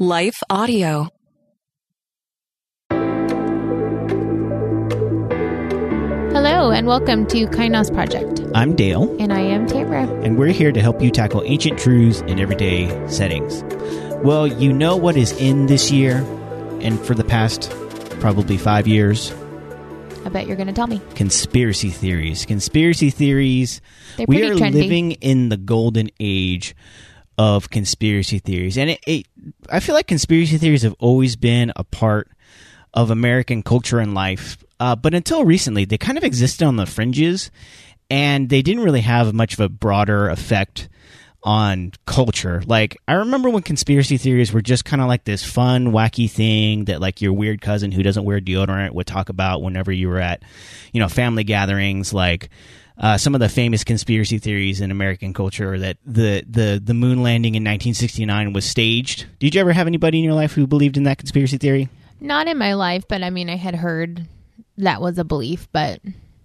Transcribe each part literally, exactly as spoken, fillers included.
Life Audio. Hello, and welcome to Kainos Project. I'm Dale. And I am Tamara. And we're here to help you tackle ancient truths in everyday settings. Well, you know what is in this year, and for the past probably five years? I bet you're going to tell me. Conspiracy theories. Conspiracy theories. They're we pretty are trendy. living in the golden age of conspiracy theories. And it, it, I feel like conspiracy theories have always been a part of American culture and life. Uh, but until recently, they kind of existed on the fringes, and they didn't really have much of a broader effect on culture. Like, I remember when conspiracy theories were just kind of like this fun, wacky thing that like your weird cousin who doesn't wear deodorant would talk about whenever you were at, you know, family gatherings. Like uh, some of the famous conspiracy theories in American culture, that the, the, the moon landing in nineteen sixty-nine was staged. Did you ever have anybody in your life who believed in that conspiracy theory? Not in my life, but I mean, I had heard that was a belief, but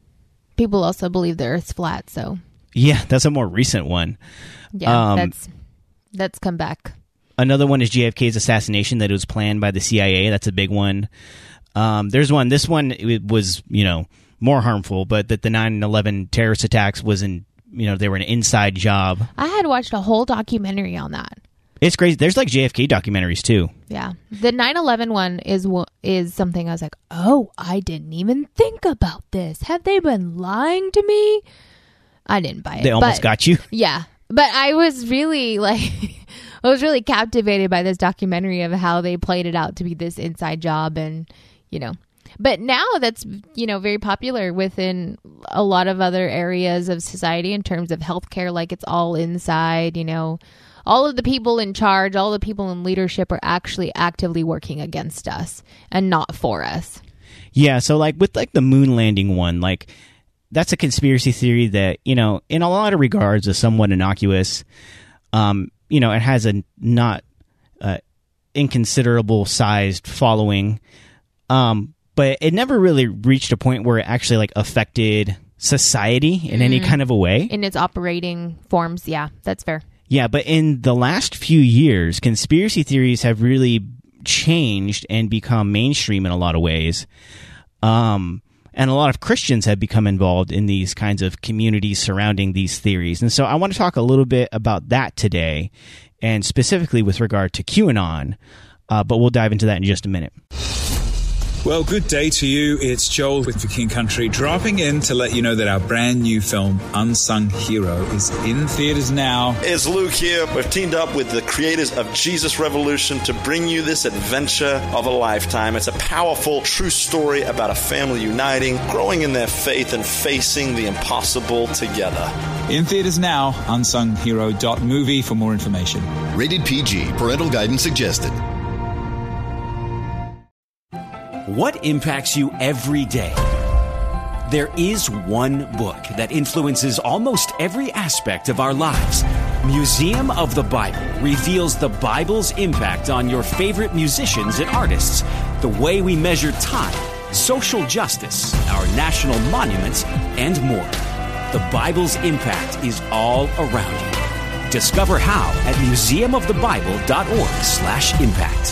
people also believe the Earth's flat, so. Yeah, that's a more recent one. Yeah, Um, that's that's come back. Another one is J F K's assassination, that it was planned by the C I A. That's a big one. Um, there's one. This one it was, you know, more harmful, but that the nine eleven terrorist attacks was in, you know, they were an inside job. I had watched a whole documentary on that. It's crazy. There's like J F K documentaries too. Yeah, the nine eleven one is wha- is something I was like, oh, I didn't even think about this. Have they been lying to me? I didn't buy it. They almost but, got you. Yeah. But I was really like, I was really captivated by this documentary of how they played it out to be this inside job, and, you know, but now that's, you know, very popular within a lot of other areas of society in terms of healthcare. Like, it's all inside, you know, all of the people in charge, all the people in leadership are actually actively working against us and not for us. Yeah. So like with like the moon landing one, like, that's a conspiracy theory that, you know, in a lot of regards is somewhat innocuous. Um, you know, it has a not uh, inconsiderable sized following, um, but it never really reached a point where it actually like affected society in mm. any kind of a way. In its operating forms, yeah, that's fair. Yeah, but in the last few years, conspiracy theories have really changed and become mainstream in a lot of ways. Um And a lot of Christians have become involved in these kinds of communities surrounding these theories. And so I want to talk a little bit about that today, and specifically with regard to QAnon, uh, but we'll dive into that in just a minute. Well, good day to you. It's Joel with The King Country, dropping in to let you know that our brand new film, Unsung Hero, is in theaters now. It's Luke here. We've teamed up with the creators of Jesus Revolution to bring you this adventure of a lifetime. It's a powerful, true story about a family uniting, growing in their faith, and facing the impossible together. In theaters now, unsung hero dot movie for more information. Rated P G. Parental guidance suggested. What impacts you every day? There is one book that influences almost every aspect of our lives. Museum of the Bible reveals the Bible's impact on your favorite musicians and artists, the way we measure time, social justice, our national monuments, and more. The Bible's impact is all around you. Discover how at museum of the bible dot org slash impact.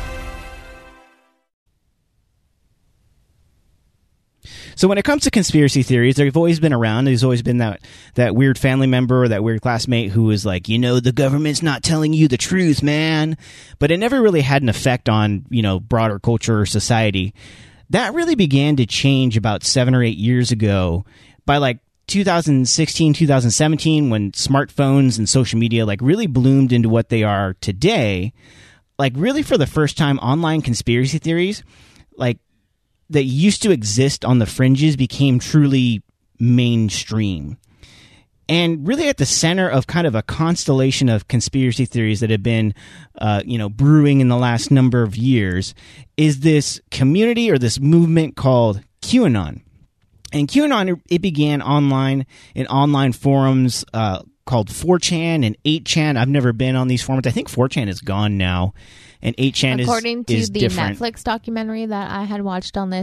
So when it comes to conspiracy theories, they've always been around. There's always been that, that weird family member or that weird classmate who is like, you know, the government's not telling you the truth, man. But it never really had an effect on, you know, broader culture or society. That really began to change about seven or eight years ago. By like two thousand sixteen, two thousand seventeen, when smartphones and social media like really bloomed into what they are today, like really for the first time, online conspiracy theories, like, that used to exist on the fringes became truly mainstream. And really at the center of kind of a constellation of conspiracy theories that have been, uh, you know, brewing in the last number of years is this community or this movement called QAnon. And QAnon, it began online in online forums uh, called four chan and eight chan. I've never been on these forums. I think four chan is gone now. And eight chan is According to is the different. Netflix documentary that I had watched on this,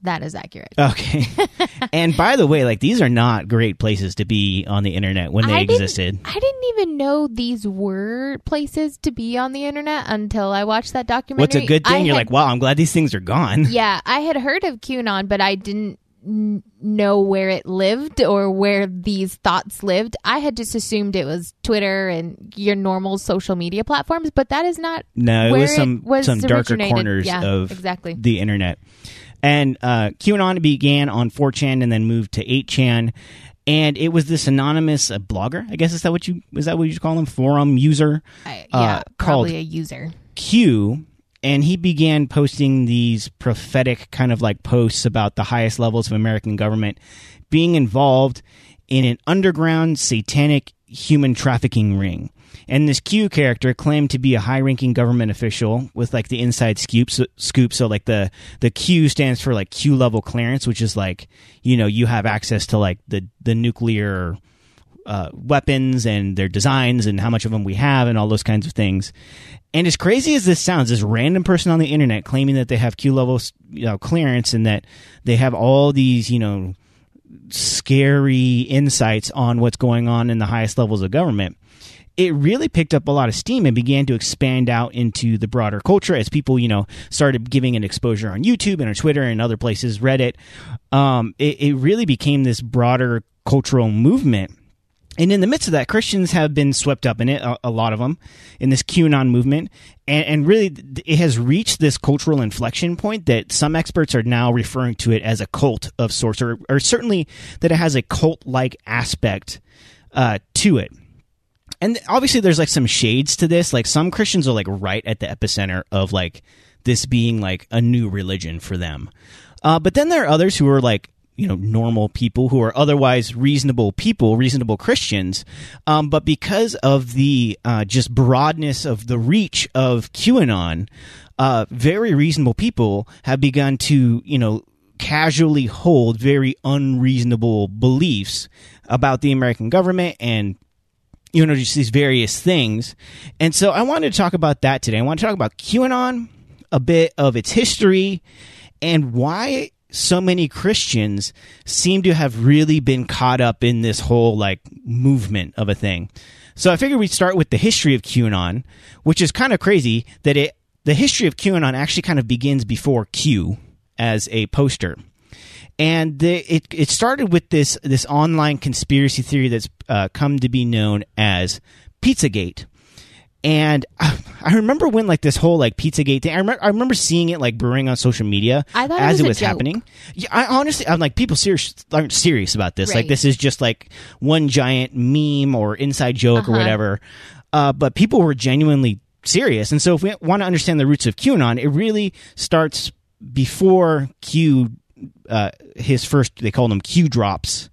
That is accurate. Okay. And by the way, like these are not great places to be on the internet when they I existed. Didn't, I didn't even know these were places to be on the internet until I watched that documentary. What's a good thing? I You're had, like, wow, I'm glad these things are gone. Yeah, I had heard of QAnon, but I didn't n- know where it lived or where these thoughts lived. I had just assumed it was Twitter and your normal social media platforms, but that is not. No, it where was some it was some darker originated. corners Yeah, of exactly. the internet. And uh, QAnon began on four chan and then moved to eight chan. And it was this anonymous uh, blogger, I guess is that what you is that what you call him? Forum user, I, uh, yeah, called probably a user. Q. And he began posting these prophetic kind of like posts about the highest levels of American government being involved in an underground satanic human trafficking ring. And this Q character claimed to be a high-ranking government official with like the inside scoop. So, scoop. So like the the Q stands for like Q level clearance, which is like, you know, you have access to like the the nuclear uh, weapons and their designs and how much of them we have and all those kinds of things. And as crazy as this sounds, this random person on the internet claiming that they have Q level, you know, clearance and that they have all these, you know, scary insights on what's going on in the highest levels of government. It really picked up a lot of steam and began to expand out into the broader culture as people, you know, started giving it exposure on YouTube and on Twitter and other places, Reddit. Um, it, it really became this broader cultural movement. And in the midst of that, Christians have been swept up in it, a, a lot of them, in this QAnon movement. And, and really, it has reached this cultural inflection point that some experts are now referring to it as a cult of sorts, or, or certainly that it has a cult-like aspect uh, to it. And obviously there's like some shades to this. Like some Christians are like right at the epicenter of like this being like a new religion for them. Uh, but then there are others who are like, you know, normal people who are otherwise reasonable people, reasonable Christians. Um, but because of the uh, just broadness of the reach of QAnon, uh, very reasonable people have begun to, you know, casually hold very unreasonable beliefs about the American government and, you know, just these various things. And so I wanted to talk about that today. I want to talk about QAnon, a bit of its history, and why so many Christians seem to have really been caught up in this whole, like, movement of a thing. So I figured we'd start with the history of QAnon, which is kind of crazy that it the history of QAnon actually kind of begins before Q as a poster. And the, it it started with this this online conspiracy theory that's uh, come to be known as Pizzagate. And I remember when like this whole like Pizzagate thing, I remember I remember seeing it like brewing on social media I thought as it was, it was a joke. happening. Yeah, I honestly, I'm like, people serious aren't serious about this. Right. Like this is just like one giant meme or inside joke Uh-huh. or whatever. Uh, but people were genuinely serious. And so if we want to understand the roots of QAnon, it really starts before Q. Uh, his first, they called them Q drops,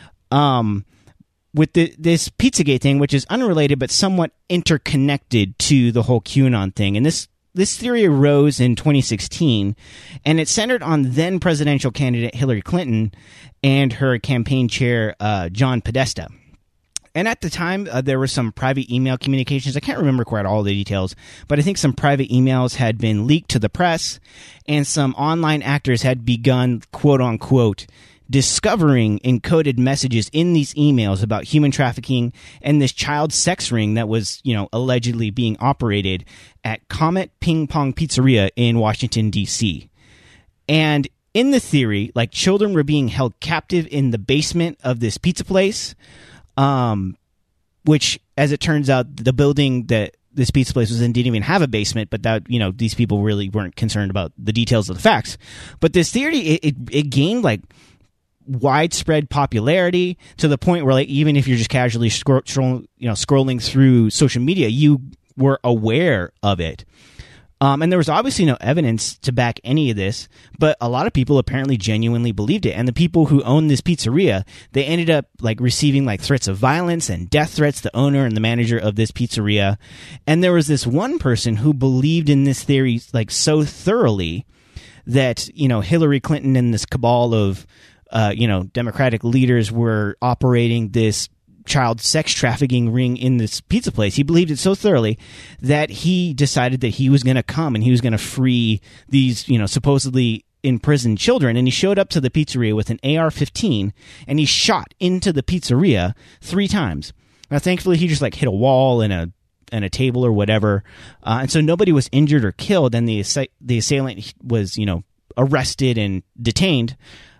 um, with the, this Pizzagate thing, which is unrelated but somewhat interconnected to the whole QAnon thing. And this this theory arose in twenty sixteen, and it centered on then presidential candidate Hillary Clinton and her campaign chair uh, John Podesta. And at the time, uh, there were some private email communications. I can't remember quite all the details, but I think some private emails had been leaked to the press, and some online actors had begun, quote unquote, discovering encoded messages in these emails about human trafficking and this child sex ring that was, you know, allegedly being operated at Comet Ping Pong Pizzeria in Washington, D C. And in the theory, like, children were being held captive in the basement of this pizza place. Um, which, as it turns out, the building that this pizza place was in didn't even have a basement, but that, you know, these people really weren't concerned about the details of the facts. But this theory, it, it, it gained, like, widespread popularity to the point where, like, even if you're just casually scroll, scroll, you know, scrolling through social media, you were aware of it. Um, and there was obviously no evidence to back any of this, but a lot of people apparently genuinely believed it. And the people who owned this pizzeria, they ended up like receiving like threats of violence and death threats, the owner and the manager of this pizzeria. And there was this one person who believed in this theory like so thoroughly that, you know, Hillary Clinton and this cabal of, uh, you know, Democratic leaders were operating this child sex trafficking ring in this pizza place. He believed it so thoroughly that he decided that he was going to come and he was going to free these, you know, supposedly imprisoned children, and he showed up to the pizzeria with an A R fifteen, and he shot into the pizzeria three times. Now, thankfully, he just like hit a wall and a and a table or whatever, uh, and so nobody was injured or killed. And the assi- the assailant was, you know, arrested and detained.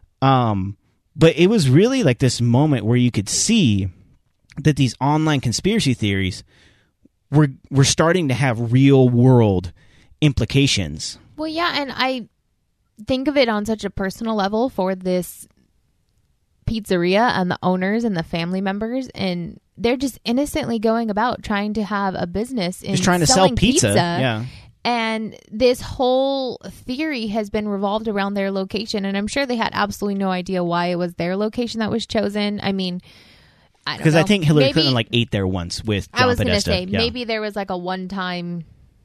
Um, but it was really like this moment where you could see that these online conspiracy theories were were starting to have real world implications. Well, yeah, and I think of it on such a personal level for this pizzeria and the owners and the family members, and they're just innocently going about trying to have a business in just trying to sell pizza. pizza. Yeah. And this whole theory has been revolved around their location, and I'm sure they had absolutely no idea why it was their location that was chosen. I mean, I don't know. Because I think Hillary maybe, Clinton like ate there once with John I was going to Podesta. say, yeah. maybe there was like a one-time,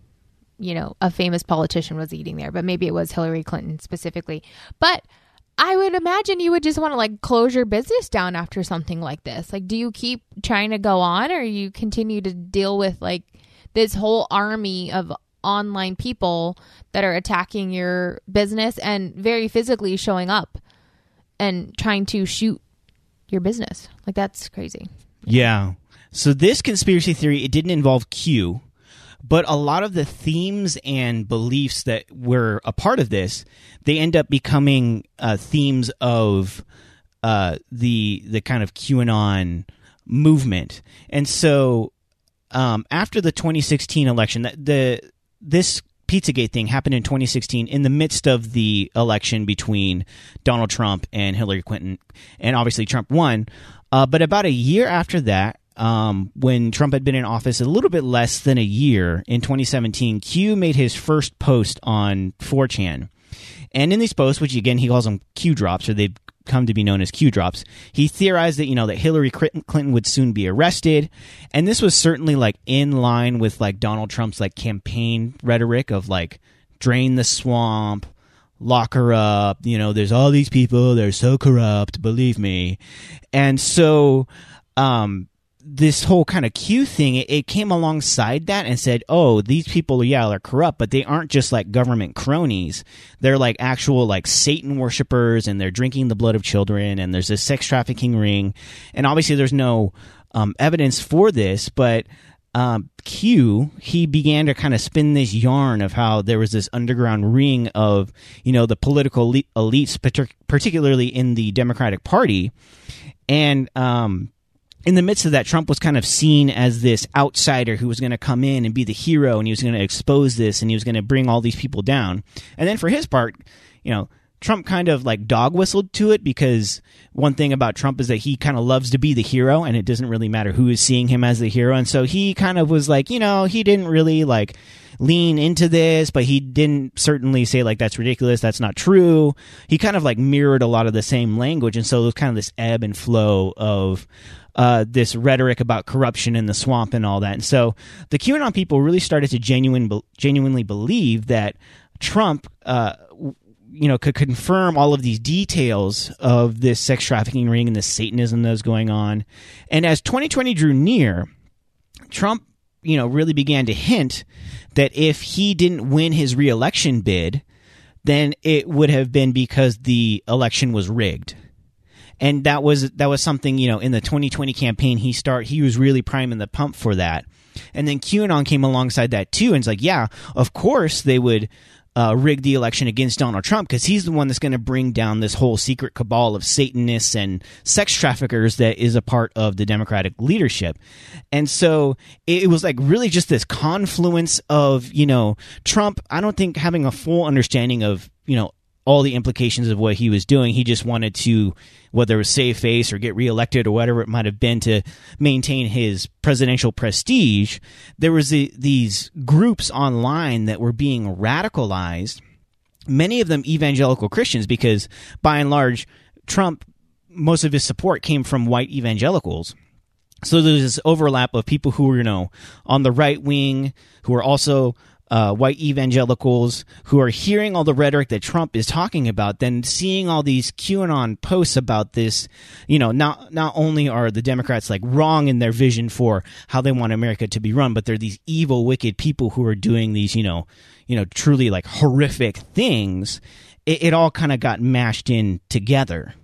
you know, a famous politician was eating there, but maybe it was Hillary Clinton specifically. But I would imagine you would just want to like close your business down after something like this. Like, do you keep trying to go on, or you continue to deal with like this whole army of online people that are attacking your business and very physically showing up and trying to shoot your business? Like, that's crazy. Yeah. So this conspiracy theory, it didn't involve Q, but a lot of the themes and beliefs that were a part of this, they end up becoming uh, themes of uh, the the kind of QAnon movement. And so um, after the twenty sixteen election, the, the this Pizzagate thing happened in twenty sixteen in the midst of the election between Donald Trump and Hillary Clinton, and obviously Trump won. Uh, but about a year after that, um, when Trump had been in office a little bit less than a year, in twenty seventeen, Q made his first post on four chan. And in these posts, which again he calls them Q drops, or they've come to be known as Q drops, he theorized that, you know, that Hillary Clinton would soon be arrested. And this was certainly like in line with like Donald Trump's like campaign rhetoric of like drain the swamp, lock her up, you know, there's all these people, they're so corrupt, believe me. And so um this whole kind of Q thing, it, it came alongside that and said, oh, these people, yeah, they're corrupt, but they aren't just like government cronies. They're like actual like Satan worshipers, and they're drinking the blood of children, and there's a sex trafficking ring. And obviously there's no um, evidence for this, but um, Q, he began to kind of spin this yarn of how there was this underground ring of, you know, the political elites, particularly in the Democratic Party. And, um, in the midst of that, Trump was kind of seen as this outsider who was going to come in and be the hero, and he was going to expose this, and he was going to bring all these people down. And then for his part, you know, Trump kind of like dog whistled to it, because one thing about Trump is that he kind of loves to be the hero, and it doesn't really matter who is seeing him as the hero. And so he kind of was like, you know, he didn't really like lean into this, but he didn't certainly say like, that's ridiculous, that's not true. He kind of like mirrored a lot of the same language. And so there was kind of this ebb and flow of Uh, this rhetoric about corruption in the swamp and all that. And so the QAnon people really started to genuine, genuinely believe that Trump, uh, you know, could confirm all of these details of this sex trafficking ring and the Satanism that was going on. And as twenty twenty drew near, Trump, you know, really began to hint that if he didn't win his reelection bid, then it would have been because the election was rigged. And that was that was something, you know, in the twenty twenty campaign, he start he was really priming the pump for that. And then QAnon came alongside that too, and it's like, yeah, of course they would uh, rig the election against Donald Trump, because he's the one that's going to bring down this whole secret cabal of Satanists and sex traffickers that is a part of the Democratic leadership. And so it was like really just this confluence of, you know, Trump, I don't think having a full understanding of, you know, all the implications of what he was doing. He just wanted to, whether it was save face or get reelected or whatever it might have been, to maintain his presidential prestige. There was the, these groups online that were being radicalized, many of them evangelical Christians, because by and large, Trump, most of his support came from white evangelicals. So there's this overlap of people who were, you know, on the right wing, who are also Uh, white evangelicals, who are hearing all the rhetoric that Trump is talking about, then seeing all these QAnon posts about this. You know, not not only are the Democrats like wrong in their vision for how they want America to be run, but they're these evil, wicked people who are doing these, you know, you know, truly like horrific things. it, it all kind of got mashed in together.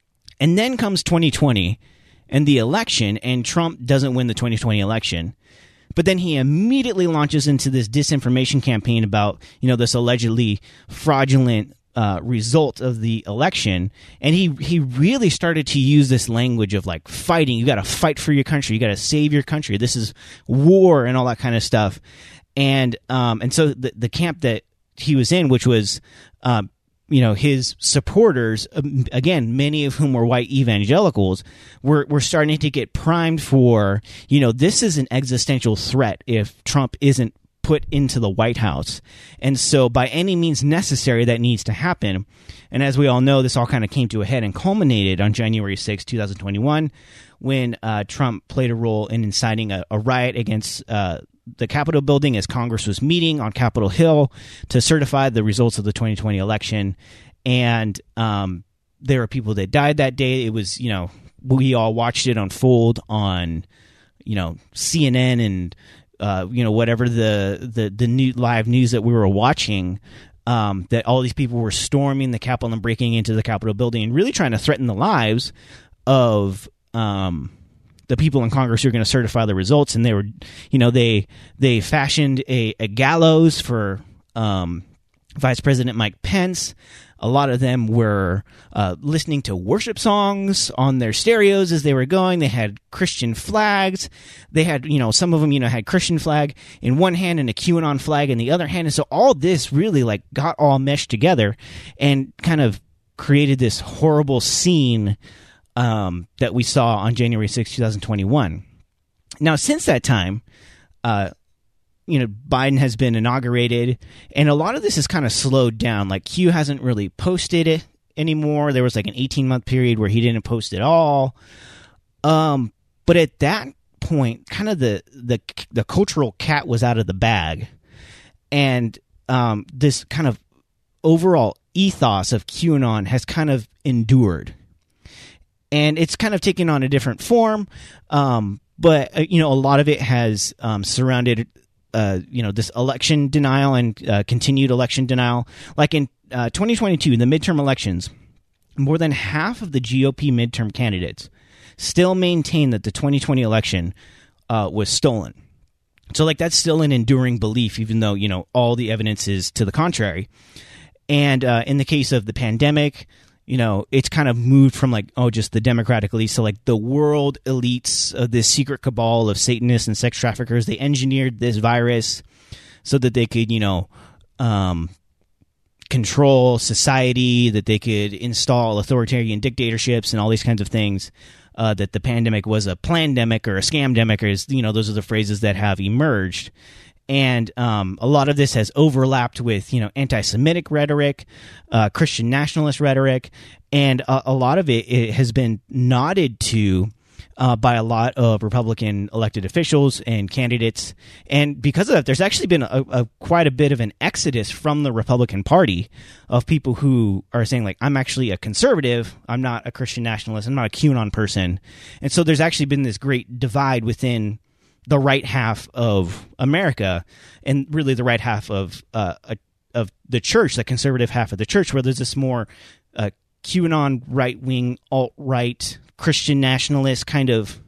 And then comes twenty twenty and the election, and Trump doesn't win the twenty twenty election. But then he immediately launches into this disinformation campaign about, you know, this allegedly fraudulent uh, result of the election. And he, he really started to use this language of like fighting. You got to fight for your country. You got to save your country. This is war and all that kind of stuff. And um, and so the, the camp that he was in, which was, um, you know, his supporters, um, again, many of whom were white evangelicals, were, were starting to get primed for, you know, this is an existential threat if Trump isn't put into the White House. And so by any means necessary, that needs to happen. And as we all know, this all kind of came to a head and culminated on January sixth, twenty twenty-one, when uh, Trump played a role in inciting a, a riot against uh the Capitol building as Congress was meeting on Capitol Hill to certify the results of the twenty twenty election. And um, there were people that died that day. It was, you know, we all watched it unfold on, you know, C N N and, uh, you know, whatever the, the, the new live news that we were watching, um, that all these people were storming the Capitol and breaking into the Capitol building and really trying to threaten the lives of, um, the people in Congress who are going to certify the results. And they were, you know, they they fashioned a, a gallows for um, Vice President Mike Pence. A lot of them were uh, listening to worship songs on their stereos as they were going. They had Christian flags. They had, you know, some of them, you know, had Christian flag in one hand and a QAnon flag in the other hand. And so all this really like got all meshed together and kind of created this horrible scene Um, that we saw on January sixth, twenty twenty-one. Now, since that time, uh, you know, Biden has been inaugurated, and a lot of this has kind of slowed down. Like, Q hasn't really posted it anymore. There was like an eighteen-month period where he didn't post at all. Um, but at that point, kind of the, the, the cultural cat was out of the bag, and um, this kind of overall ethos of QAnon has kind of endured. And it's kind of taken on a different form, um, but, uh, you know, a lot of it has um, surrounded, uh, you know, this election denial and uh, continued election denial. Like in uh, twenty twenty-two, in the midterm elections, more than half of the G O P midterm candidates still maintain that the twenty twenty election uh, was stolen. So, like, that's still an enduring belief, even though, you know, all the evidence is to the contrary. And uh, in the case of the pandemic, you know, it's kind of moved from like, oh, just the Democratic elite. So like the world elites of this secret cabal of Satanists and sex traffickers, they engineered this virus so that they could, you know, um, control society, that they could install authoritarian dictatorships and all these kinds of things. Uh, that the pandemic was a plandemic or a scamdemic, or, you know, those are the phrases that have emerged. And um, a lot of this has overlapped with, you know, anti-Semitic rhetoric, uh, Christian nationalist rhetoric, and a, a lot of it, it has been nodded to uh, by a lot of Republican elected officials and candidates. And because of that, there's actually been a, a quite a bit of an exodus from the Republican Party of people who are saying, like, I'm actually a conservative, I'm not a Christian nationalist, I'm not a QAnon person. And so there's actually been this great divide within the right half of America, and really the right half of uh, of the church, the conservative half of the church, where there's this more uh, QAnon right-wing, alt-right, Christian nationalist kind of,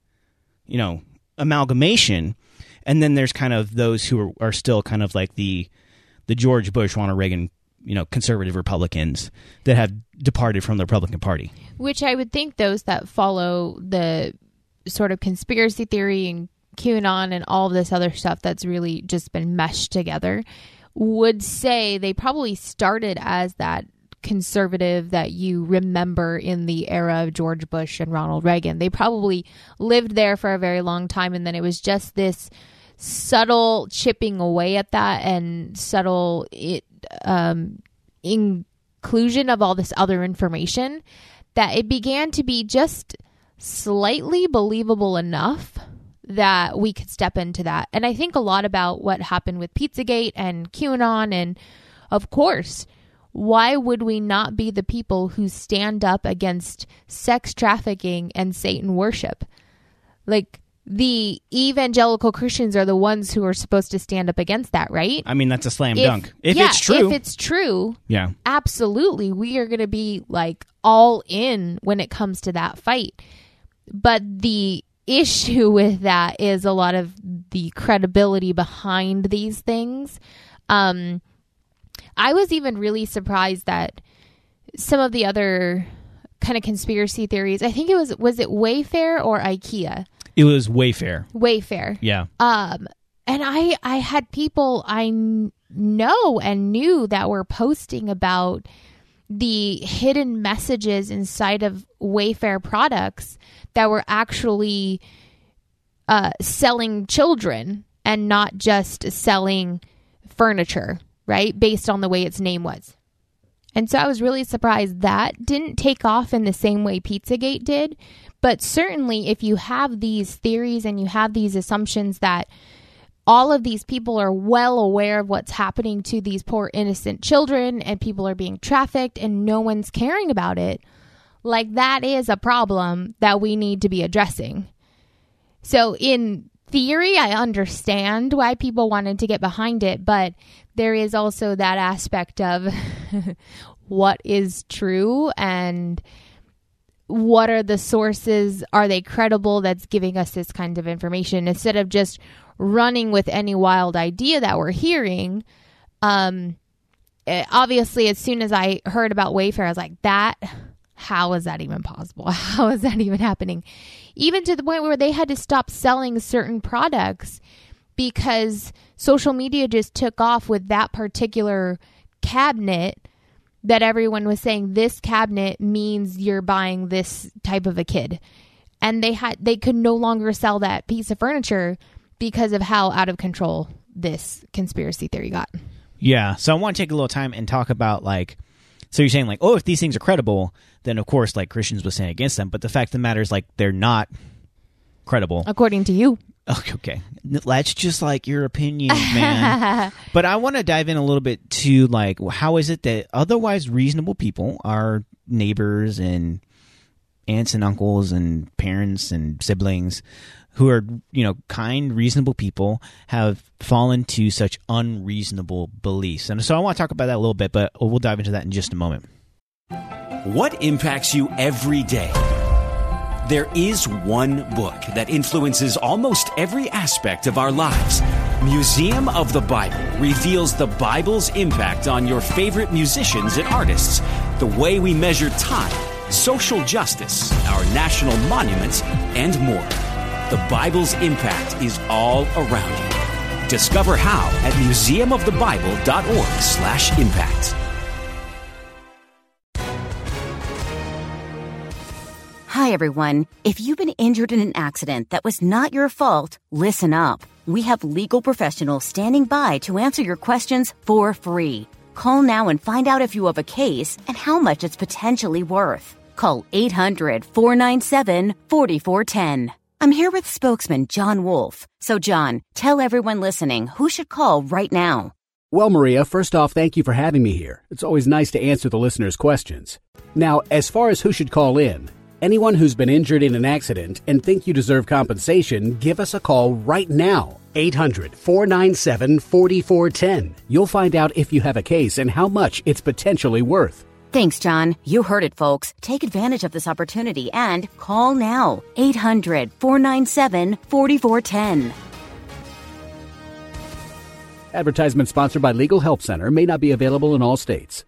you know, amalgamation. And then there's kind of those who are, are still kind of like the the George Bush, Ronald Reagan, you know, conservative Republicans that have departed from the Republican Party. Which I would think those that follow the sort of conspiracy theory and QAnon and all of this other stuff that's really just been meshed together would say they probably started as that conservative that you remember in the era of George Bush and Ronald Reagan. They probably lived there for a very long time, and then it was just this subtle chipping away at that and subtle it, um, inclusion of all this other information that it began to be just slightly believable enough that we could step into that. And I think a lot about what happened with Pizzagate and QAnon. And of course, why would we not be the people who stand up against sex trafficking and Satan worship? Like, the evangelical Christians are the ones who are supposed to stand up against that, right? I mean, that's a slam If- dunk. If yeah, it's true. If it's true, yeah. absolutely, we are going to be like all in when it comes to that fight. But the issue with that is a lot of the credibility behind these things. Um, I was even really surprised that some of the other kind of conspiracy theories, I think it was, was it Wayfair or IKEA? It was Wayfair. Wayfair. Yeah. Um, and I, I had people I kn- know and knew that were posting about the hidden messages inside of Wayfair products that were actually uh, selling children and not just selling furniture, right? Based on the way its name was. And so I was really surprised that didn't take off in the same way Pizzagate did. But certainly if you have these theories and you have these assumptions that all of these people are well aware of what's happening to these poor innocent children and people are being trafficked and no one's caring about it, like that is a problem that we need to be addressing. So in theory, I understand why people wanted to get behind it, but there is also that aspect of what is true and what are the sources? Are they credible that's giving us this kind of information instead of just running with any wild idea that we're hearing? Um, obviously, as soon as I heard about Wayfair, I was like, that, how is that even possible? How is that even happening? Even to the point where they had to stop selling certain products because social media just took off with that particular cabinet that everyone was saying this cabinet means you're buying this type of a kid. And they had they could no longer sell that piece of furniture because of how out of control this conspiracy theory got. Yeah. So I want to take a little time and talk about, like, so you're saying, like, oh, if these things are credible, then of course, like, Christians would stand against them. But the fact of the matter is, like, they're not credible. According to you. Okay, okay. That's just like your opinion, man. But I want to dive in a little bit to, like, how is it that otherwise reasonable people, our neighbors and aunts and uncles and parents and siblings who are, you know, kind, reasonable people, have fallen to such unreasonable beliefs. And so I want to talk about that a little bit, but we'll dive into that in just a moment. What impacts you every day? There is one book that influences almost every aspect of our lives. Museum of the Bible reveals the Bible's impact on your favorite musicians and artists, the way we measure time, social justice, our national monuments, and more. The Bible's impact is all around you. Discover how at museum of the bible dot org slash impact. Hi, everyone. If you've been injured in an accident that was not your fault, listen up. We have legal professionals standing by to answer your questions for free. Call now and find out if you have a case and how much it's potentially worth. Call eight hundred, four nine seven, four four one zero. I'm here with spokesman John Wolf. So, John, tell everyone listening who should call right now. Well, Maria, first off, thank you for having me here. It's always nice to answer the listeners' questions. Now, as far as who should call in, anyone who's been injured in an accident and think you deserve compensation, give us a call right now. eight hundred, four nine seven, four four one zero. You'll find out if you have a case and how much it's potentially worth. Thanks, John. You heard it, folks. Take advantage of this opportunity and call now. eight hundred, four nine seven, four four one zero. Advertisement sponsored by Legal Help Center. May not be available in all states.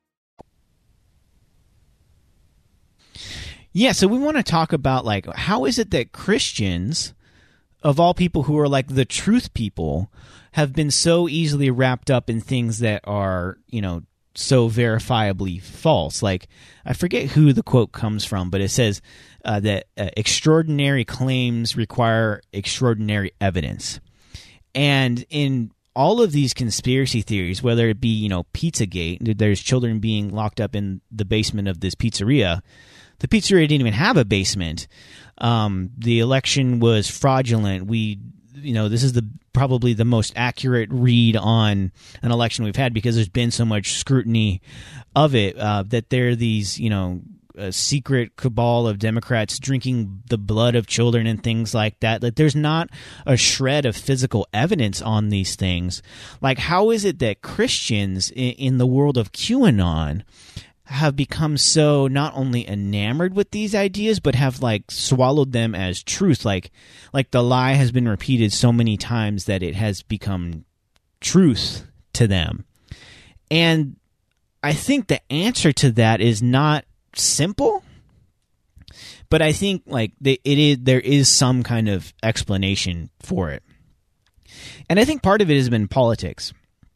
Yeah, so we want to talk about, like, how is it that Christians, of all people who are like the truth people, have been so easily wrapped up in things that are, you know, so verifiably false. Like, I forget who the quote comes from, but it says uh, that uh, extraordinary claims require extraordinary evidence. And in all of these conspiracy theories, whether it be, you know, Pizzagate, there's children being locked up in the basement of this pizzeria. The pizzeria didn't even have a basement. Um, the election was fraudulent. We, you know, this is the probably the most accurate read on an election we've had because there's been so much scrutiny of it, uh, that there are these, you know, a secret cabal of Democrats drinking the blood of children and things like that. Like, there's not a shred of physical evidence on these things. Like, how is it that Christians in, in the world of QAnon have become so not only enamored with these ideas, but have like swallowed them as truth? Like, like the lie has been repeated so many times that it has become truth to them. And I think the answer to that is not simple, but I think like they, it is, there is some kind of explanation for it. And I think part of it has been politics.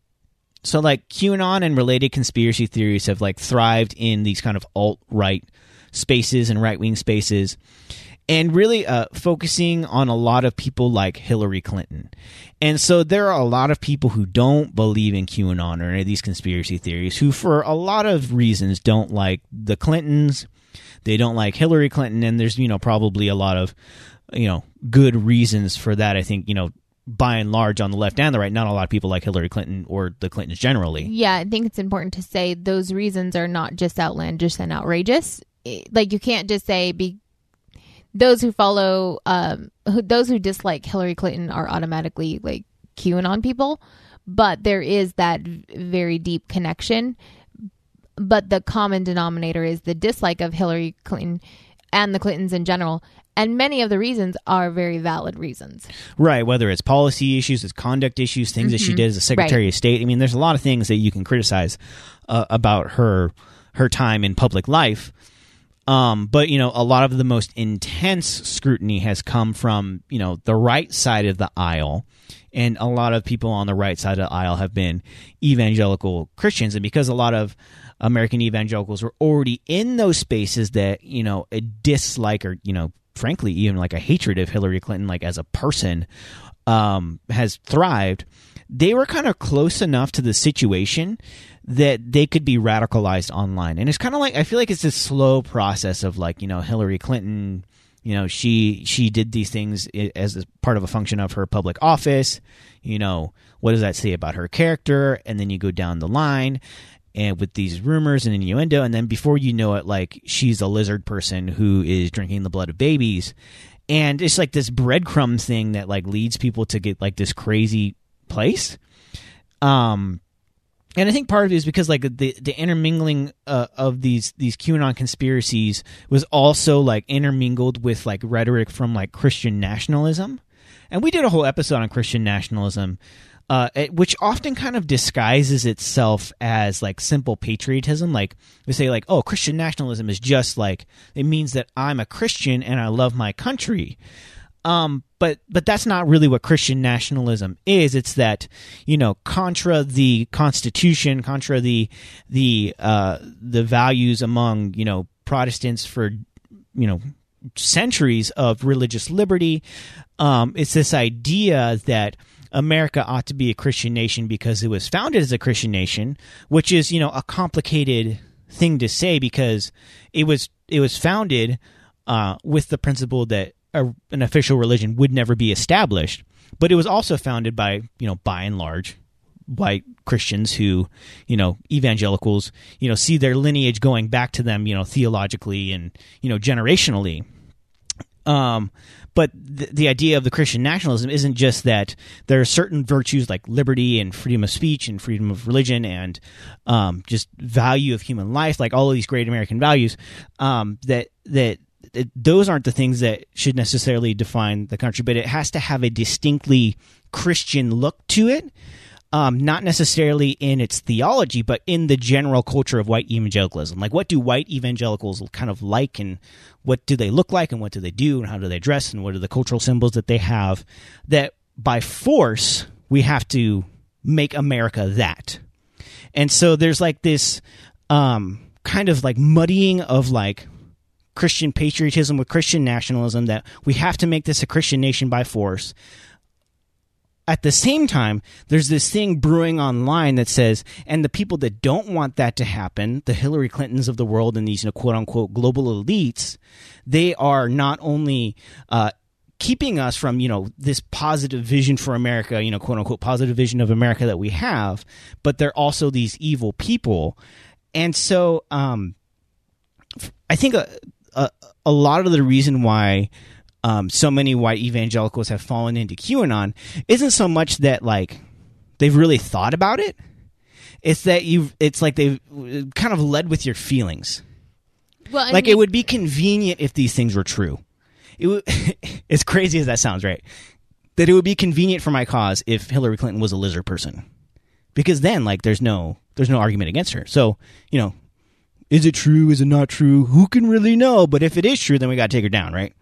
So like QAnon and related conspiracy theories have like thrived in these kind of alt-right spaces and right-wing spaces, and really uh, focusing on a lot of people like Hillary Clinton. And so there are a lot of people who don't believe in QAnon or any of these conspiracy theories who, for a lot of reasons, don't like the Clintons. They don't like Hillary Clinton, and there's, you know, probably a lot of, you know, good reasons for that. I think, you know, by and large, on the left and the right, not a lot of people like Hillary Clinton or the Clintons generally. Yeah, I think it's important to say those reasons are not just outlandish and outrageous. Like, you can't just say be those who follow, um, who, those who dislike Hillary Clinton are automatically like QAnon people, but there is that very deep connection. But the common denominator is the dislike of Hillary Clinton and the Clintons in general. And many of the reasons are very valid reasons. Right, whether it's policy issues, it's conduct issues, things mm-hmm. that she did as a Secretary right. of State. I mean, there's a lot of things that you can criticize uh, about her her time in public life. Um, but, you know, a lot of the most intense scrutiny has come from, you know, the right side of the aisle. And a lot of people on the right side of the aisle have been evangelical Christians. And because a lot of American evangelicals were already in those spaces that, you know, a dislike or, you know, frankly, even like a hatred of Hillary Clinton, like as a person, um, has thrived, they were kind of close enough to the situation that they could be radicalized online. And it's kind of like, I feel like it's this slow process of like, you know, Hillary Clinton, you know, she she did these things as a part of a function of her public office. You know, what does that say about her character? And then you go down the line and with these rumors and innuendo, and then before you know it, like, she's a lizard person who is drinking the blood of babies. And it's like this breadcrumb thing that like leads people to get like this crazy place. Um, and I think part of it is because like the the intermingling uh, of these these QAnon conspiracies was also like intermingled with like rhetoric from like Christian nationalism. And we did a whole episode on Christian nationalism, uh, it, which often kind of disguises itself as like simple patriotism. Like we say like, oh, Christian nationalism is just like, it means that I'm a Christian and I love my country. Um, but but that's not really what Christian nationalism is. It's that, you know, contra the Constitution, contra the the uh, the values among, you know, Protestants for, you know, centuries of religious liberty. Um, it's this idea that America ought to be a Christian nation because it was founded as a Christian nation, which is, you know, a complicated thing to say because it was it was founded uh, with the principle that A, an official religion would never be established, but it was also founded by, you know, by and large, white Christians who, you know, evangelicals, you know, see their lineage going back to them, you know, theologically and, you know, generationally. Um, but th- the idea of the Christian nationalism isn't just that there are certain virtues like liberty and freedom of speech and freedom of religion and um, just value of human life, like all of these great American values, um, that that. It, those aren't the things that should necessarily define the country, but it has to have a distinctly Christian look to it, um, not necessarily in its theology, but in the general culture of white evangelicalism. Like, what do white evangelicals kind of like, and what do they look like, and what do they do, and how do they dress, and what are the cultural symbols that they have, that by force we have to make America that. And so there's like this um, kind of like muddying of like Christian patriotism with Christian nationalism, that we have to make this a Christian nation by force. At the same time, there's this thing brewing online that says, and the people that don't want that to happen, the Hillary Clintons of the world and these, you know, quote-unquote global elites, they are not only uh, keeping us from, you know, this positive vision for America, you know, quote-unquote positive vision of America that we have, but they're also these evil people. And so um I think a, a, a lot of the reason why um, so many white evangelicals have fallen into QAnon isn't so much that like they've really thought about it. It's that you've. It's like they've kind of led with your feelings. Well, like you, it would be convenient if these things were true. It would, as crazy as that sounds, right? That it would be convenient for my cause if Hillary Clinton was a lizard person, because then like there's no there's no argument against her. So you know, is it true? Is it not true? Who can really know? But if it is true, then we got to take her down, right?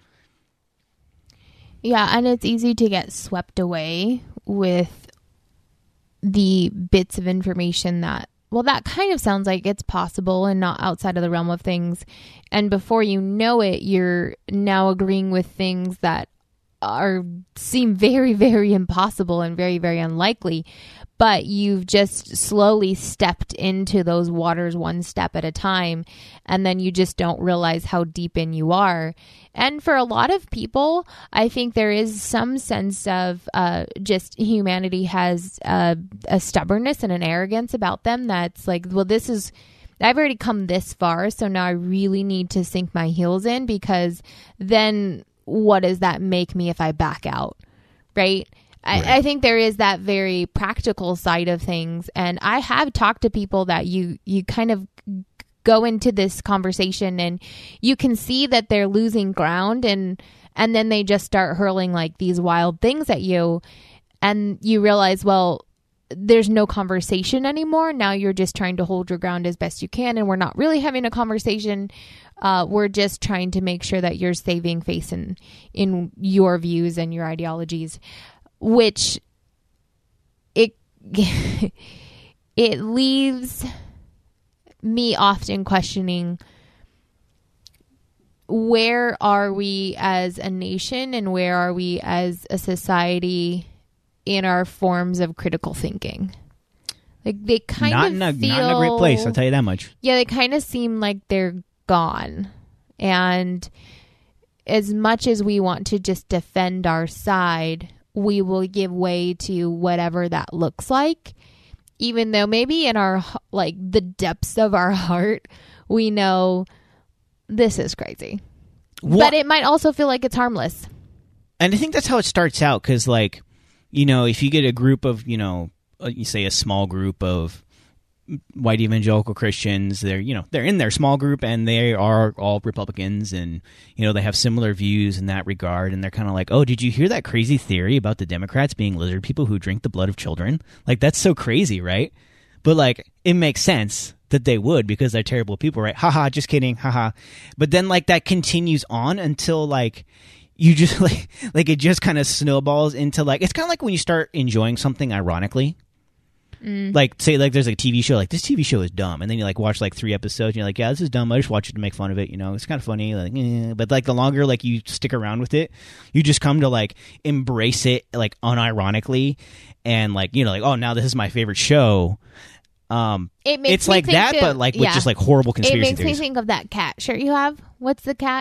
Yeah, and it's easy to get swept away with the bits of information that, well, that kind of sounds like it's possible and not outside of the realm of things. And before you know it, you're now agreeing with things that are seem very, very impossible and very, very unlikely. But you've just slowly stepped into those waters one step at a time. And then you just don't realize how deep in you are. And for a lot of people, I think there is some sense of uh, just humanity has a, a stubbornness and an arrogance about them that's like, well, this is, I've already come this far, so now I really need to sink my heels in, because then what does that make me if I back out, right? Right. I, I think there is that very practical side of things. And I have talked to people that you, you kind of go into this conversation and you can see that they're losing ground, and and then they just start hurling like these wild things at you, and you realize, well, there's no conversation anymore. Now you're just trying to hold your ground as best you can, and we're not really having a conversation. Uh, we're just trying to make sure that you're saving face in in your views and your ideologies, which it it leaves me often questioning, where are we as a nation and where are we as a society in our forms of critical thinking? Like they kind not of in a, feel, not in a great place, I'll tell you that much. Yeah, they kind of seem like they're gone. And as much as we want to just defend our side, we will give way to whatever that looks like. Even though maybe in our, like, the depths of our heart, we know this is crazy. What? But it might also feel like it's harmless. And I think that's how it starts out, because, like, you know, if you get a group of, you know, you say a small group of white evangelical Christians, they're, you know, they're in their small group and they are all Republicans, and, you know, they have similar views in that regard, and they're kind of like, oh, did you hear that crazy theory about the Democrats being lizard people who drink the blood of children? Like, that's so crazy, right? But, like, it makes sense that they would, because they're terrible people, right? Haha, just kidding, haha. But then, like, that continues on until, like, you just, like, like it just kind of snowballs into, like, it's kind of like when you start enjoying something ironically. Mm. Like, say, like, there's like a T V show, like, this T V show is dumb, and then you, like, watch, like, three episodes, and you're like, yeah, this is dumb, I just watch it to make fun of it, you know, it's kind of funny, like, eh. But, like, the longer, like, you stick around with it, you just come to, like, embrace it, like, unironically, and, like, you know, like, oh, now this is my favorite show. Um, it makes it's like that, of, but, like, with yeah. just, like, horrible conspiracy theories. It makes theories. me think of that cat shirt you have. What's the cat?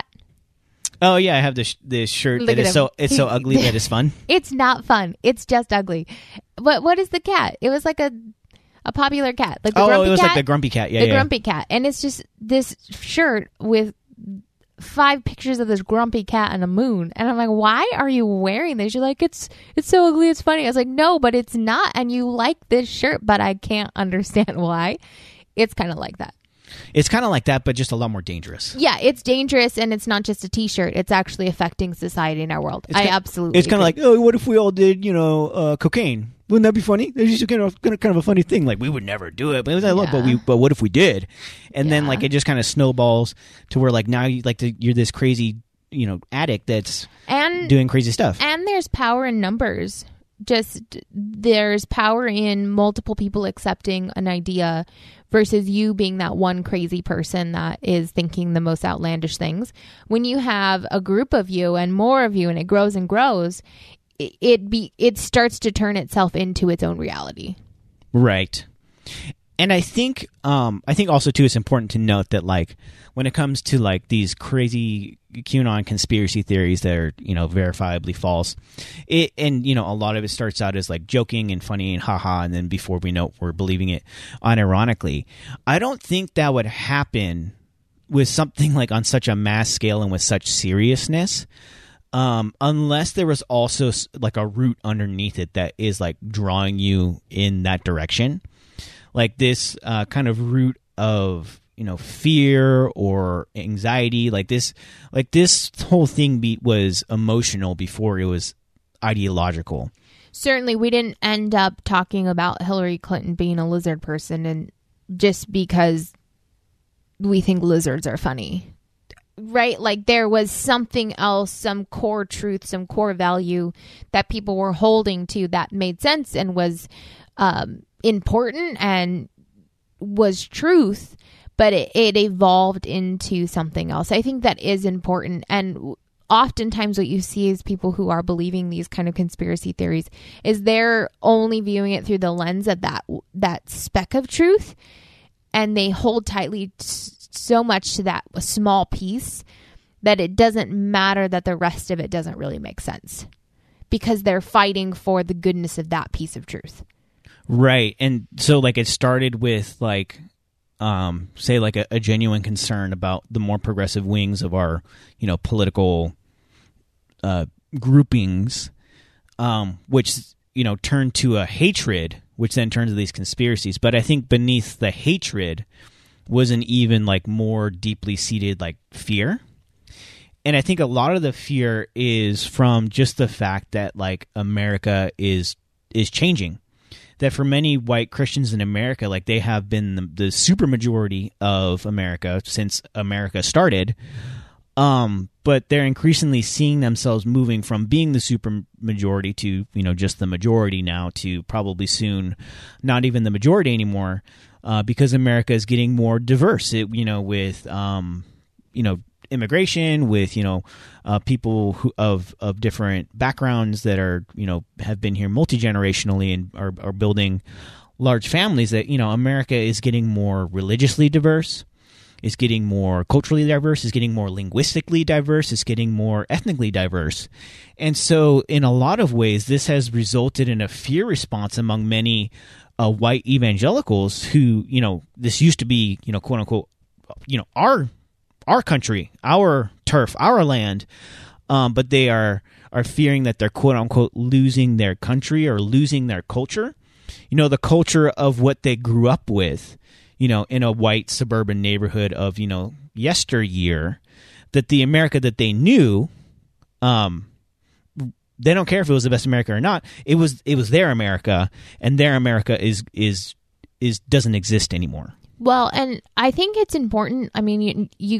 Oh yeah, I have this this shirt Look that is him. so it's so ugly that it's fun. It's not fun. It's just ugly. But what is the cat? It was like a a popular cat, like the oh, grumpy it was cat? like the grumpy cat. Yeah, the yeah. grumpy cat, and it's just this shirt with five pictures of this grumpy cat and a moon, and I'm like, why are you wearing this? You're like, it's it's so ugly, it's funny. I was like, no, but it's not, and you like this shirt, but I can't understand why. It's kind of like that. It's kind of like that, but just a lot more dangerous. Yeah, it's dangerous, and it's not just a T-shirt. It's actually affecting society in our world. It's I kind, absolutely It's kind of like, oh, what if we all did, you know, uh, cocaine? Wouldn't that be funny? It's just kind of, kind of a funny thing. Like, we would never do it, but it was like, look, Yeah. but we, but what if we did? And then, Yeah. like, it just kind of snowballs to where, like, now you like to, you're this crazy, you know, addict that's and doing crazy stuff. And there's power in numbers. Just there's power in multiple people accepting an idea versus you being that one crazy person that is thinking the most outlandish things. When you have a group of you and more of you and it grows and grows, it, it be it starts to turn itself into its own reality. Right. And I think, um, I think also too, it's important to note that, like, when it comes to, like, these crazy QAnon conspiracy theories that are, you know, verifiably false, it, and, you know, a lot of it starts out as, like, joking and funny and haha, and then before we know it, we're believing it unironically. I don't think that would happen with something like on such a mass scale and with such seriousness, um, unless there was also like a root underneath it that is like drawing you in that direction, like this uh, kind of root of, you know, fear or anxiety, like this, like this whole thing be, was emotional before it was ideological. Certainly, we didn't end up talking about Hillary Clinton being a lizard person, and just because we think lizards are funny, right? Like there was something else, some core truth, some core value that people were holding to that made sense and was um, important and was truth, but it, it evolved into something else. I think that is important. And oftentimes what you see is people who are believing these kind of conspiracy theories is they're only viewing it through the lens of that that speck of truth, and they hold tightly t- so much to that small piece that it doesn't matter that the rest of it doesn't really make sense, because they're fighting for the goodness of that piece of truth. Right. And so like it started with like um, say like a, a genuine concern about the more progressive wings of our, you know, political uh, groupings, um, which, you know, turned to a hatred, which then turns to these conspiracies. But I think beneath the hatred was an even like more deeply seated like fear. And I think a lot of the fear is from just the fact that like America is is changing. That for many white Christians in America, like they have been the, the supermajority of America since America started, um, but they're increasingly seeing themselves moving from being the supermajority to, you know, just the majority now to probably soon not even the majority anymore, uh, because America is getting more diverse. It, you know, with um, you know. immigration, with, you know, uh, people who of of different backgrounds that are, you know, have been here multi-generationally and are, are building large families, that, you know, America is getting more religiously diverse, is getting more culturally diverse, is getting more linguistically diverse, is getting more ethnically diverse. And so in a lot of ways, this has resulted in a fear response among many uh, white evangelicals who, you know, this used to be, you know, quote unquote, you know, our our country, our turf, our land, um, but they are are fearing that they're quote unquote losing their country or losing their culture. You know, the culture of what they grew up with, you know, in a white suburban neighborhood of, you know, yesteryear, that the America that they knew, um, they don't care if it was the best America or not. It was it was their America, and their America is is is doesn't exist anymore. Well, and I think it's important. I mean, you, you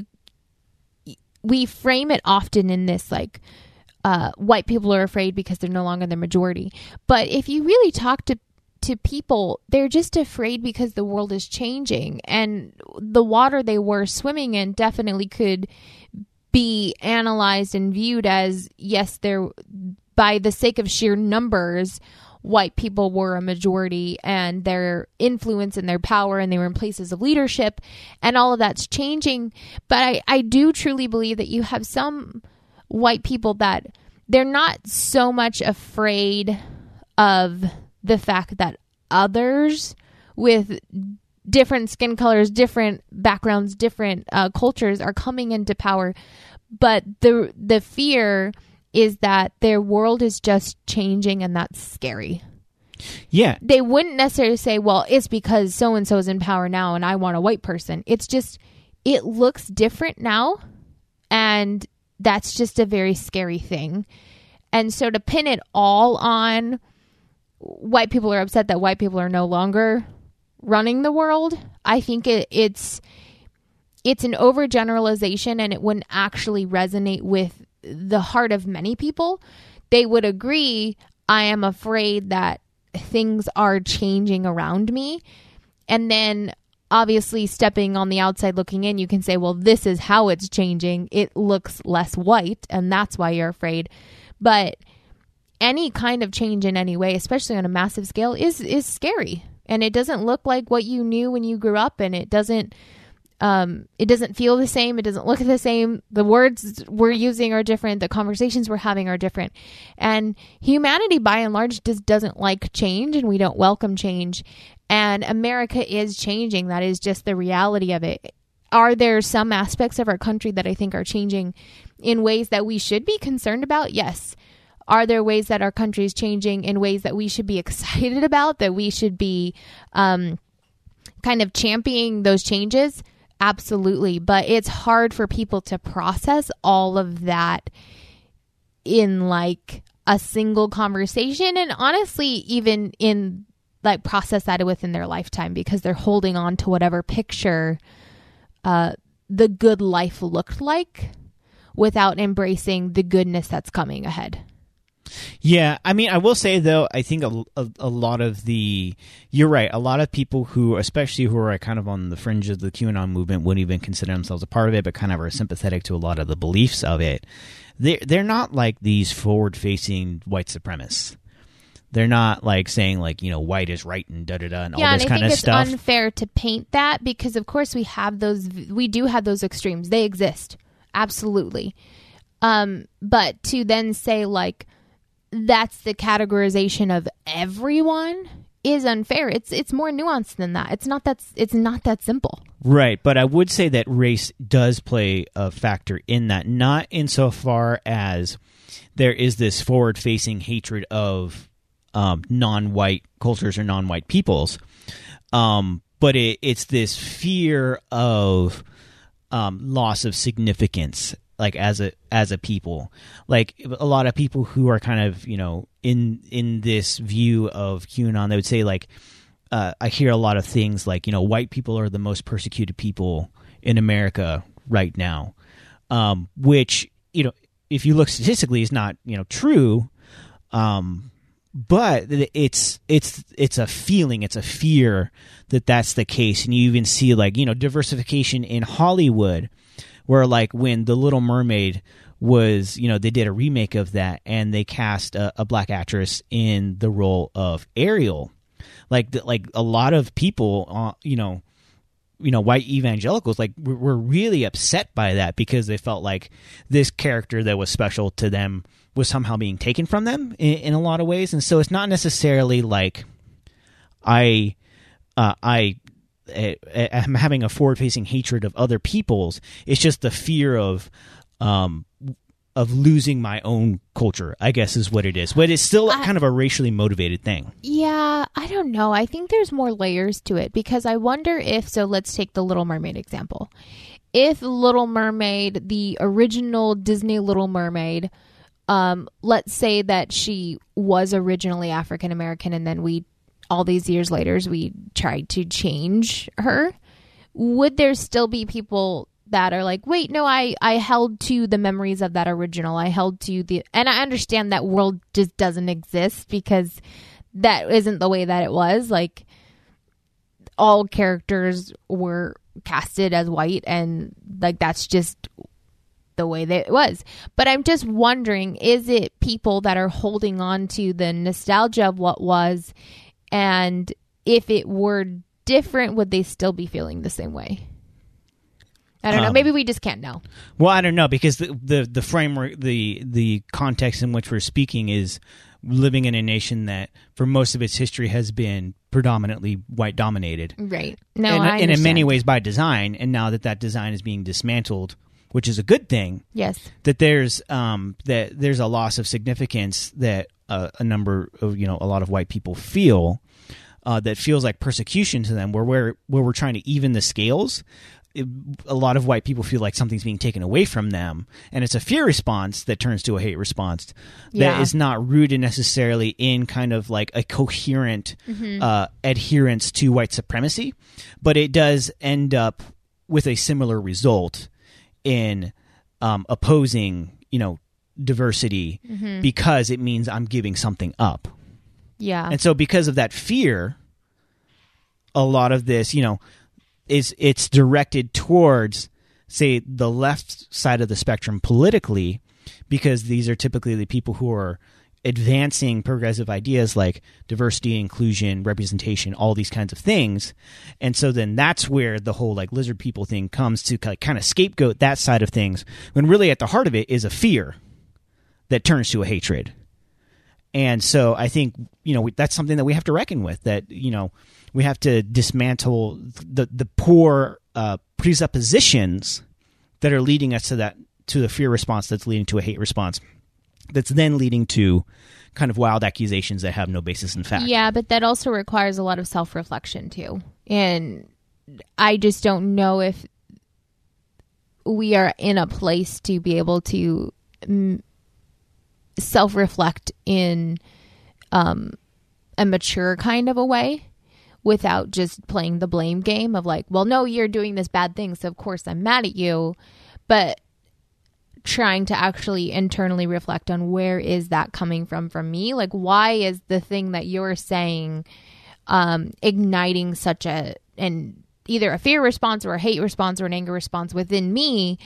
we frame it often in this like uh, white people are afraid because they're no longer the majority. But if you really talk to to people, they're just afraid because the world is changing, and the water they were swimming in definitely could be analyzed and viewed as, yes, they're by the sake of sheer numbers, white people were a majority, and their influence and their power, and they were in places of leadership, and all of that's changing. But I, I do truly believe that you have some white people that they're not so much afraid of the fact that others with different skin colors, different backgrounds, different uh, cultures are coming into power. But the the fear is that their world is just changing, and that's scary. Yeah. They wouldn't necessarily say, well, it's because so-and-so is in power now and I want a white person. It's just, it looks different now, and that's just a very scary thing. And so to pin it all on white people are upset that white people are no longer running the world, I think it, it's it's an overgeneralization, and it wouldn't actually resonate with the heart of many people. They would agree, I am afraid that things are changing around me. And then obviously stepping on the outside looking in, you can say, well, this is how it's changing. It looks less white, and that's why you're afraid. But any kind of change in any way, especially on a massive scale, is is scary. And it doesn't look like what you knew when you grew up, and it doesn't Um, it doesn't feel the same. It doesn't look the same. The words we're using are different. The conversations we're having are different. And humanity, by and large, just doesn't like change, and we don't welcome change. And America is changing. That is just the reality of it. are there some aspects of our country that I think are changing in ways that we should be concerned about? Yes. Are there ways that our country is changing in ways that we should be excited about, that we should be um, kind of championing those changes? Absolutely. But it's hard for people to process all of that in like a single conversation, and honestly, even in like process that within their lifetime, because they're holding on to whatever picture uh, the good life looked like without embracing the goodness that's coming ahead. Yeah, I mean, I will say, though, I think a, a, a lot of the, you're right, a lot of people who, especially who are kind of on the fringe of the QAnon movement, wouldn't even consider themselves a part of it, but kind of are sympathetic to a lot of the beliefs of it. They're, they're not like these forward-facing white supremacists. They're not like saying like, you know, white is right and da-da-da and yeah, all this and kind of stuff. Yeah, and I think it's unfair to paint that because, of course, we have those, we do have those extremes. They exist. Absolutely. Um, but to then say like, that's the categorization of everyone is unfair. It's it's more nuanced than that. It's not that it's not that simple. Right, but I would say that race does play a factor in that, not insofar as there is this forward-facing hatred of um, non-white cultures or non-white peoples, um, but it, it's this fear of um, loss of significance. Like as a as a people, like a lot of people who are kind of, you know, in in this view of QAnon, they would say like, uh, I hear a lot of things like, you know, white people are the most persecuted people in America right now, um, which, you know, if you look statistically is not, you know, true, um, but it's it's it's a feeling, it's a fear that that's the case, and you even see like, you know, diversification in Hollywood. Where like when The Little Mermaid was, you know, they did a remake of that and they cast a, a black actress in the role of Ariel. Like, the, like a lot of people, uh, you know, you know, white evangelicals, like were, were really upset by that because they felt like this character that was special to them was somehow being taken from them in, in a lot of ways. And so it's not necessarily like I, uh, I, I'm having a forward-facing hatred of other people's. It's just the fear of um, of losing my own culture, I guess is what it is. But it's still I, kind of a racially motivated thing. Yeah, I don't know. I think there's more layers to it because I wonder if, so let's take the Little Mermaid example. If Little Mermaid, the original Disney Little Mermaid, um, let's say that she was originally African-American and then we all these years later, we tried to change her. Would there still be people that are like, wait, no, I, I held to the memories of that original. I held to the, and I understand that world just doesn't exist because that isn't the way that it was. Like all characters were casted as white and like, that's just the way that it was. But I'm just wondering, is it people that are holding on to the nostalgia of what was? And if it were different, would they still be feeling the same way? I don't um, know. Maybe we just can't know. Well, I don't know because the, the, the framework, the the context in which we're speaking is living in a nation that for most of its history has been predominantly white dominated. Right. No, and, I and in many understand. ways by design. And now that that design is being dismantled, which is a good thing. Yes. That there's um that there's a loss of significance that uh, a number of, you know, a lot of white people feel uh, that feels like persecution to them, where we're where we're trying to even the scales. It, a lot of white people feel like something's being taken away from them, and it's a fear response that turns to a hate response yeah. that is not rooted necessarily in kind of like a coherent mm-hmm. uh, adherence to white supremacy, but it does end up with a similar result in um, opposing, you know, diversity mm-hmm. because it means I'm giving something up. Yeah. And so because of that fear, a lot of this, you know, is it's directed towards, say, the left side of the spectrum politically, because these are typically the people who are advancing progressive ideas like diversity, inclusion, representation, all these kinds of things. And so then that's where the whole like lizard people thing comes to like, kind of scapegoat that side of things, when really at the heart of it is a fear that turns to a hatred. And so I think, you know, that's something that we have to reckon with, that, you know, we have to dismantle the the poor uh, presuppositions that are leading us to that, to the fear response that's leading to a hate response, that's then leading to kind of wild accusations that have no basis in fact. Yeah, but that also requires a lot of self-reflection too. And I just don't know if we are in a place to be able to mm, self-reflect in um, a mature kind of a way without just playing the blame game of like, well, no, you're doing this bad thing, so of course I'm mad at you. But trying to actually internally reflect on where is that coming from from me? Like, why is the thing that you're saying um, igniting such a, an either a fear response or a hate response or an anger response within me?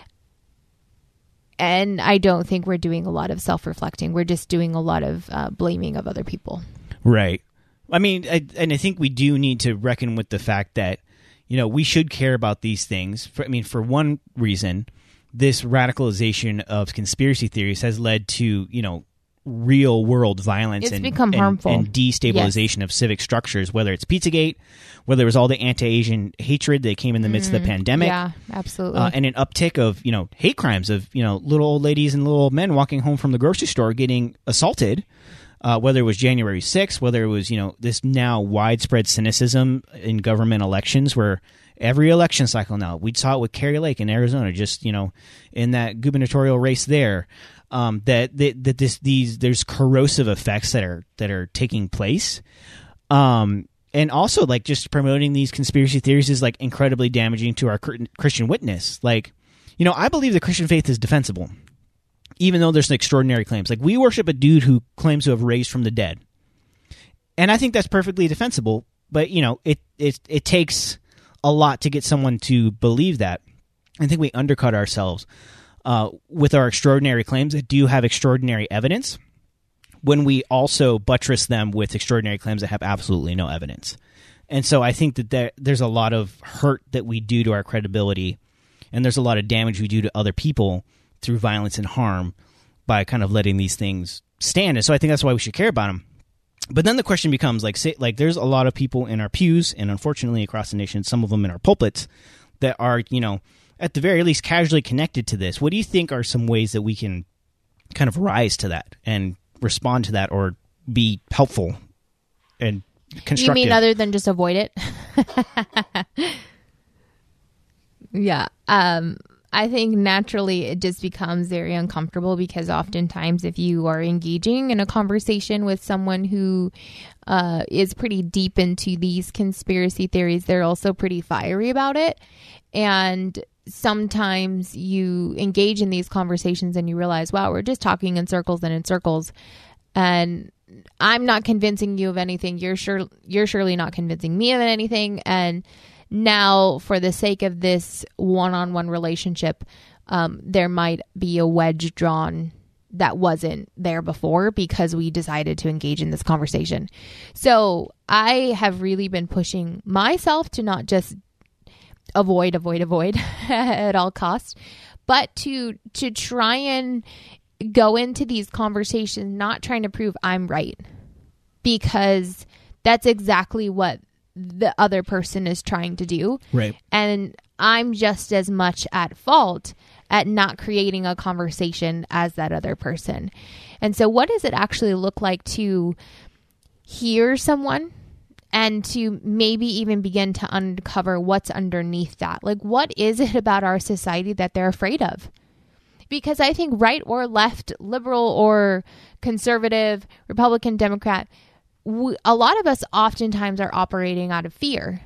And I don't think we're doing a lot of self-reflecting. We're just doing a lot of uh, blaming of other people. Right. I mean, I, and I think we do need to reckon with the fact that, you know, we should care about these things. For, I mean, for one reason, this radicalization of conspiracy theories has led to, you know, real world violence it's and, become and, harmful. and destabilization yes. of civic structures, whether it's Pizzagate, whether it was all the anti-Asian hatred that came in the midst mm, of the pandemic. Yeah, absolutely. Uh, and an uptick of, you know, hate crimes of, you know, little old ladies and little old men walking home from the grocery store getting assaulted, uh, whether it was January sixth, whether it was, you know, this now widespread cynicism in government elections where every election cycle now, we saw it with Kari Lake in Arizona, just, you know, in that gubernatorial race there, um, that, that, that this, these, there's corrosive effects that are, that are taking place. Um, and also like just promoting these conspiracy theories is like incredibly damaging to our Christian witness. Like, you know, I believe the Christian faith is defensible, even though there's extraordinary claims. Like we worship a dude who claims to have raised from the dead. And I think that's perfectly defensible, but you know, it, it, it takes a lot to get someone to believe that. I think we undercut ourselves uh, with our extraordinary claims that do have extraordinary evidence when we also buttress them with extraordinary claims that have absolutely no evidence. And so I think that there, there's a lot of hurt that we do to our credibility, and there's a lot of damage we do to other people through violence and harm by kind of letting these things stand. And so I think that's why we should care about them. But then the question becomes, like, say, like there's a lot of people in our pews, and unfortunately across the nation, some of them in our pulpits, that are, you know, at the very least casually connected to this. What do you think are some ways that we can kind of rise to that and respond to that or be helpful and constructive? You mean other than just avoid it? Yeah. Um, I think naturally it just becomes very uncomfortable because oftentimes if you are engaging in a conversation with someone who uh, is pretty deep into these conspiracy theories, they're also pretty fiery about it. And sometimes you engage in these conversations and you realize, wow, we're just talking in circles and in circles. And I'm not convincing you of anything. You're sure you're surely not convincing me of anything. And now, for the sake of this one-on-one relationship, um, there might be a wedge drawn that wasn't there before because we decided to engage in this conversation. So I have really been pushing myself to not just avoid, avoid, avoid at all costs, but to to try and go into these conversations not trying to prove I'm right, because that's exactly what the other person is trying to do. Right. And I'm just as much at fault at not creating a conversation as that other person. And so what does it actually look like to hear someone and to maybe even begin to uncover what's underneath that? Like, what is it about our society that they're afraid of? Because I think right or left, liberal or conservative, Republican, Democrat, we, a lot of us oftentimes are operating out of fear.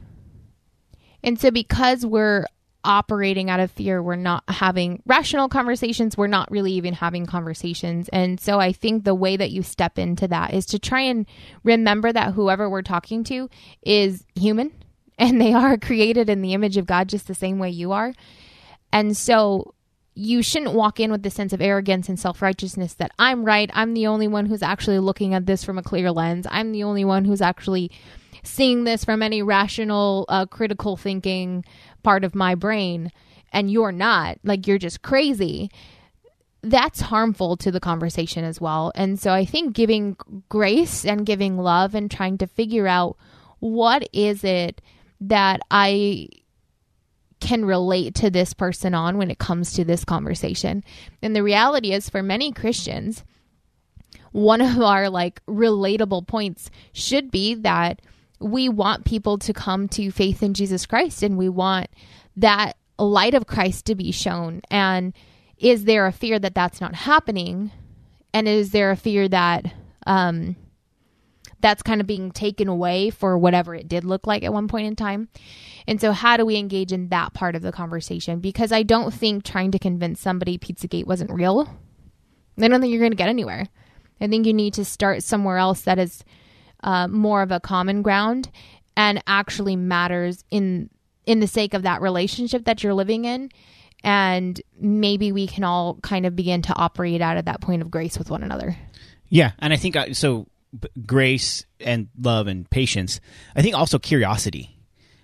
And so because we're operating out of fear, we're not having rational conversations. We're not really even having conversations. And so I think the way that you step into that is to try and remember that whoever we're talking to is human and they are created in the image of God just the same way you are. And so you shouldn't walk in with the sense of arrogance and self-righteousness that I'm right. I'm the only one who's actually looking at this from a clear lens. I'm the only one who's actually seeing this from any rational, uh, critical thinking part of my brain. And you're not. Like, you're just crazy. That's harmful to the conversation as well. And so I think giving grace and giving love and trying to figure out what is it that I can relate to this person on when it comes to this conversation. And the reality is, for many Christians, one of our like relatable points should be that we want people to come to faith in Jesus Christ, and we want that light of Christ to be shown. And is there a fear that that's not happening? And is there a fear that um, that's kind of being taken away for whatever it did look like at one point in time? And so how do we engage in that part of the conversation? Because I don't think trying to convince somebody Pizzagate wasn't real, I don't think you're going to get anywhere. I think you need to start somewhere else that is uh, more of a common ground and actually matters in in the sake of that relationship that you're living in. And maybe we can all kind of begin to operate out of that point of grace with one another. Yeah, and I think, uh, so b- grace and love and patience, I think also curiosity,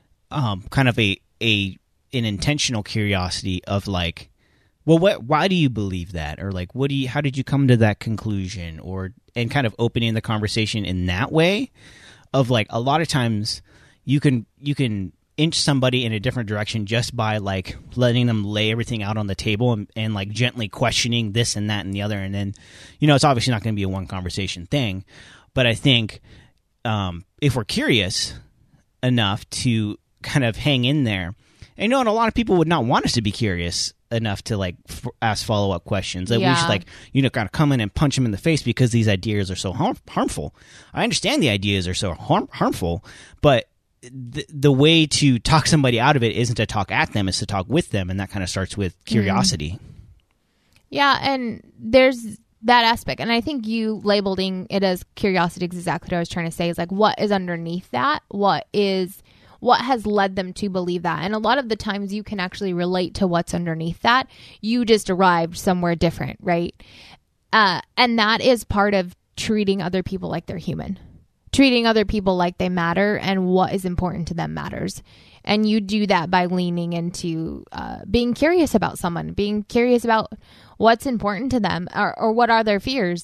um, kind of a, a an intentional curiosity of like, well, what? Why do you believe that? Or like, what do you? How did you come to that conclusion? Or and kind of opening the conversation in that way, of like a lot of times you can you can inch somebody in a different direction just by like letting them lay everything out on the table and, and like gently questioning this and that and the other, and then you know it's obviously not going to be a one conversation thing, but I think um, if we're curious enough to kind of hang in there, and you know, and a lot of people would not want us to be curious enough to like f- ask follow-up questions. Like yeah. we should like, you know, kind of come in and punch them in the face because these ideas are so harm- harmful. I understand the ideas are so harm- harmful, but the, the way to talk somebody out of it isn't to talk at them, it's to talk with them. And that kind of starts with curiosity. Mm-hmm. Yeah. And there's that aspect. And I think you labeling it as curiosity is exactly what I was trying to say, is like, what is underneath that? What is... what has led them to believe that? And a lot of the times you can actually relate to what's underneath that. You just arrived somewhere different, right? Uh, and that is part of treating other people like they're human. Treating other people like they matter, and what is important to them matters. And you do that by leaning into uh, being curious about someone, being curious about what's important to them, or, or what are their fears.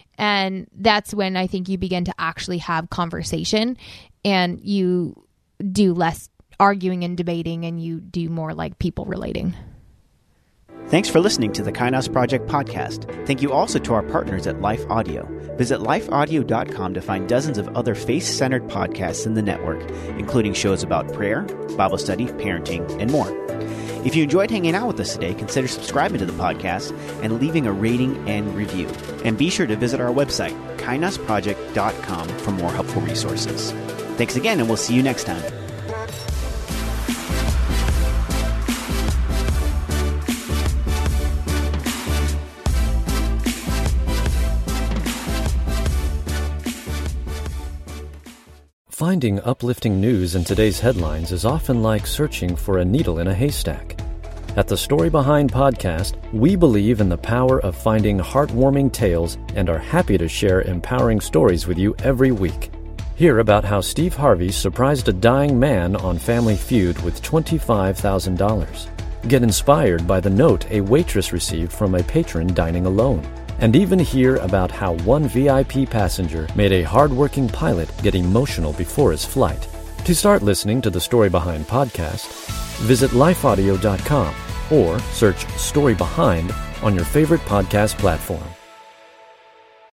And that's when I think you begin to actually have conversation, and you do less arguing and debating, and you do more like people relating. Thanks for listening to the Kainos Project podcast. Thank you also to our partners at Life Audio. Visit life audio dot com to find dozens of other faith-centered podcasts in the network, including shows about prayer, Bible study, parenting, and more. If you enjoyed hanging out with us today, consider subscribing to the podcast and leaving a rating and review. And be sure to visit our website, kainos project dot com, for more helpful resources. Thanks again, and we'll see you next time. Finding uplifting news in today's headlines is often like searching for a needle in a haystack. At the Story Behind podcast, we believe in the power of finding heartwarming tales and are happy to share empowering stories with you every week. Hear about how Steve Harvey surprised a dying man on Family Feud with twenty-five thousand dollars. Get inspired by the note a waitress received from a patron dining alone. And even hear about how one V I P passenger made a hardworking pilot get emotional before his flight. To start listening to the Story Behind podcast, visit life audio dot com or search Story Behind on your favorite podcast platform.